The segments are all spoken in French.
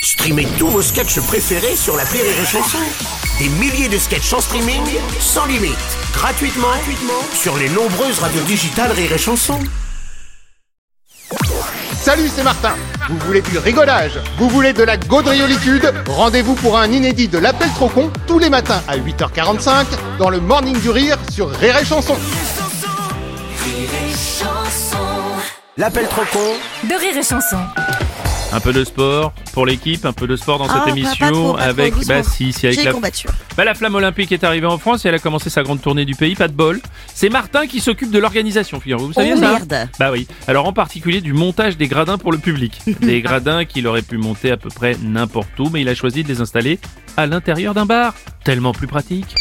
Streamez tous vos sketchs préférés sur l'appli Rire et Chanson. Des milliers de sketchs en streaming, sans limite, gratuitement sur les nombreuses radios digitales Rire et Chanson. Salut, c'est Martin. Vous voulez du rigolage? Vous voulez de la gaudriolitude? Rendez-vous pour un inédit de l'Appel trop con tous les matins à 8h45 dans le Morning du Rire sur Rire et Chanson. L'appel trop con de Rire et Chanson. Un peu de sport pour l'équipe, un peu de sport dans cette émission pas trop, avec avec j'ai la combattu. la flamme olympique est arrivée en France et elle a commencé sa grande tournée du pays, pas de bol. C'est Martin qui s'occupe de l'organisation, figurez-vous. Vous saviez ça? Merde. Bah oui. Alors en particulier du montage des gradins pour le public. Des gradins qu'il aurait pu monter à peu près n'importe où, mais il a choisi de les installer à l'intérieur d'un bar. Tellement plus pratique.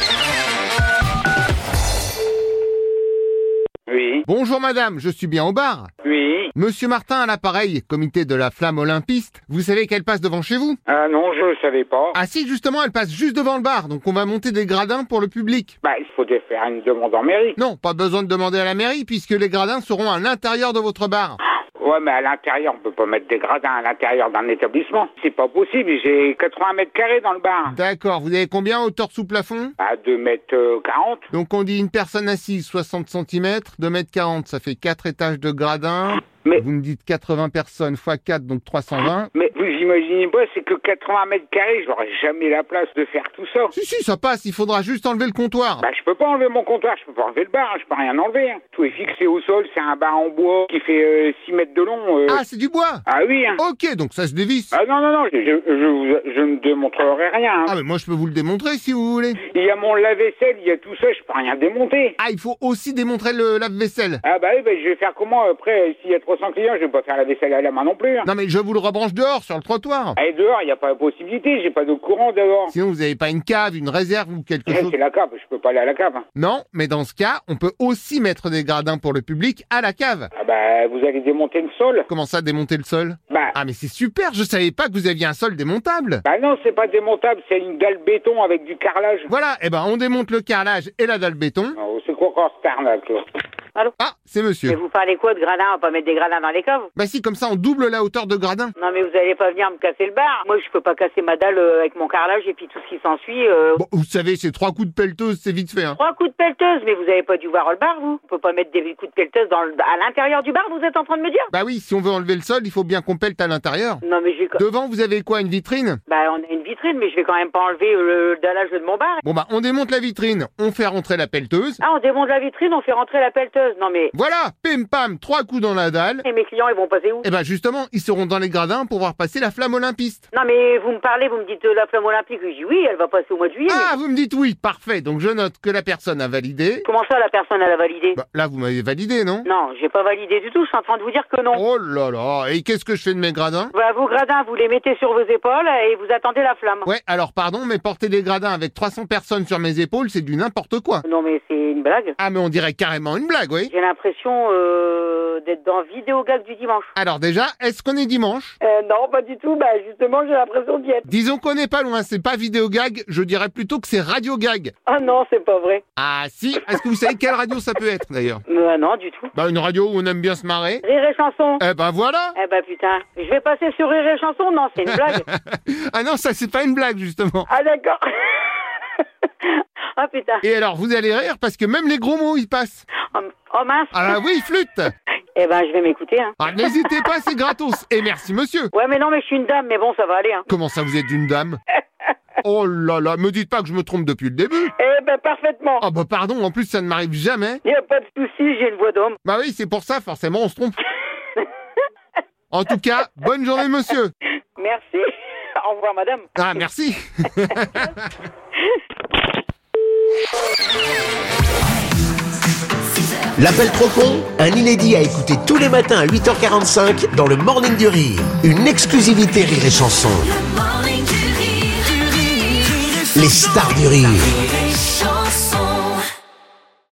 Oui, Bonjour madame, je suis bien au bar. oui. Monsieur Martin à l'appareil, comité de la flamme olympiste. Vous savez qu'elle passe devant chez vous? Ah non, je savais pas. Ah si, justement, elle passe juste devant le bar, donc on va monter des gradins pour le public. Bah, il faudrait faire une demande en mairie. Non, pas besoin de demander à la mairie puisque les gradins seront à l'intérieur de votre bar. Ouais, mais à l'intérieur, on peut pas mettre des gradins à l'intérieur d'un établissement. C'est pas possible, j'ai 80 mètres carrés dans le bar. D'accord, vous avez combien hauteur sous plafond? À 2 mètres 40. Donc on dit une personne assise 60 cm, 2 mètres 40, ça fait 4 étages de gradins. Mais- Vous me dites 80 personnes x 4, donc 320. Mais vous imaginez pas, c'est que 80 mètres carrés, j'aurais jamais la place de faire tout ça. Si, ça passe, il faudra juste enlever le comptoir. Bah, je peux pas enlever mon comptoir, je peux pas enlever le bar, je peux rien enlever. Tout est fixé au sol, c'est un bar en bois qui fait 6 mètres de long. Ah, c'est du bois. Ah oui, hein. Ok, donc ça se dévisse. Ah non, je ne démontrerai rien. Hein. Ah, mais moi je peux vous le démontrer si vous voulez. Il y a mon lave-vaisselle, il y a tout ça, je peux rien démonter. Ah, il faut aussi démontrer le lave-vaisselle. Ah bah oui, bah, je vais faire comment après? S'il y a 300 clients, je vais pas faire la vaisselle à la main non plus. Hein. Non mais je vous le rebranche dehors, sur le trottoir. Allez, dehors, il n'y a pas de possibilité, j'ai pas de courant dehors. Sinon vous avez pas une cave, une réserve ou quelque chose. C'est la cave, je peux pas aller à la cave. Hein. Non, mais dans ce cas, on peut aussi mettre des gradins pour le public à la cave. Ah bah, vous allez démonter le sol. Comment ça, démonter le sol? Bah, Ah mais c'est super, je savais pas que vous aviez un sol démontable. bah non, c'est pas démontable, c'est une dalle béton avec du carrelage. Voilà, eh ben on démonte le carrelage et la dalle béton. Oh, c'est quoi encore cette arnaque, là? Ah, c'est monsieur. Mais vous parlez quoi de gradins? On va pas mettre des gradins dans les caves? Bah si, comme ça on double la hauteur de gradin. Non mais vous allez pas venir me casser le bar. Moi je peux pas casser ma dalle avec mon carrelage et puis tout ce qui s'ensuit. Bon, vous savez, c'est 3 coups de pelleteuse, c'est vite fait, hein. 3 coups de pelleteuse, mais vous avez pas dû voir le bar vous? On peut pas mettre des coups de pelleteuse à l'intérieur du bar, vous êtes en train de me dire? Bah oui, si on veut enlever le sol, il faut bien qu'on pelte à l'intérieur. Non mais Devant, vous avez quoi, une vitrine? Bah on a une vitrine, mais je vais quand même pas enlever le dallage de mon bar. Bon bah, on démonte la vitrine, on fait rentrer la pelleteuse. Ah on démonte la vitrine, on fait rentrer la pelleteuse. Non mais... Voilà, pim pam, 3 coups dans la dalle. Et mes clients ils vont passer où? Et bah justement, ils seront dans les gradins pour voir passer la flamme olympiste. Non mais vous me parlez, vous me dites la flamme olympique. Je dis oui, elle va passer au mois de juillet. Ah, Mais... vous me dites oui, parfait. Donc je note que la personne a validé. Comment ça la personne elle a validé? Bah là, vous m'avez validé, non? Non, j'ai pas validé du tout, je suis en train de vous dire que non. Oh là là, et qu'est-ce que je fais de mes gradins? Bah, vos gradins, vous les mettez sur vos épaules et vous attendez la flamme. Ouais, alors pardon, mais porter des gradins avec 300 personnes sur mes épaules, c'est du n'importe quoi. Non, mais c'est une blague. Ah, mais on dirait carrément une blague, oui. J'ai l'impression d'être dans Vidéo Gag du dimanche. Alors déjà, est-ce qu'on est dimanche? Non, pas du tout. Bah, justement, j'ai l'impression d'y être. Disons qu'on n'est pas loin, c'est pas vidéo gag, je dirais plutôt que c'est radio gag. Ah non, c'est pas vrai. Ah si, est-ce que vous savez quelle radio ça peut être d'ailleurs? Non, du tout. Bah une radio où on aime bien se marrer. Rire et chanson. Eh ben voilà. Eh bah, putain. Je vais passer sur Rire et chanson? Non, c'est une blague. Ah non, ça c'est pas une blague justement. Ah, d'accord. Ah, putain. Et alors vous allez rire parce que même les gros mots ils passent. Oh, mince. Ah oui, flûte. Eh ben, je vais m'écouter, hein. Ah n'hésitez pas, c'est gratos. Et merci monsieur. Ouais, mais non, mais je suis une dame, mais bon, ça va aller, hein. Comment ça vous êtes une dame? Oh là là, me dites pas que je me trompe depuis le début. Eh ben, parfaitement. Ah bah pardon, en plus ça ne m'arrive jamais. Y a pas de souci, j'ai une voix d'homme. Bah oui, c'est pour ça, forcément on se trompe. En tout cas, bonne journée monsieur. Merci. Au revoir, madame. Ah merci. L'appel trop con, un inédit à écouter tous les matins à 8h45 dans le Morning du Rire. Une exclusivité Rire et Chanson. Les stars du rire.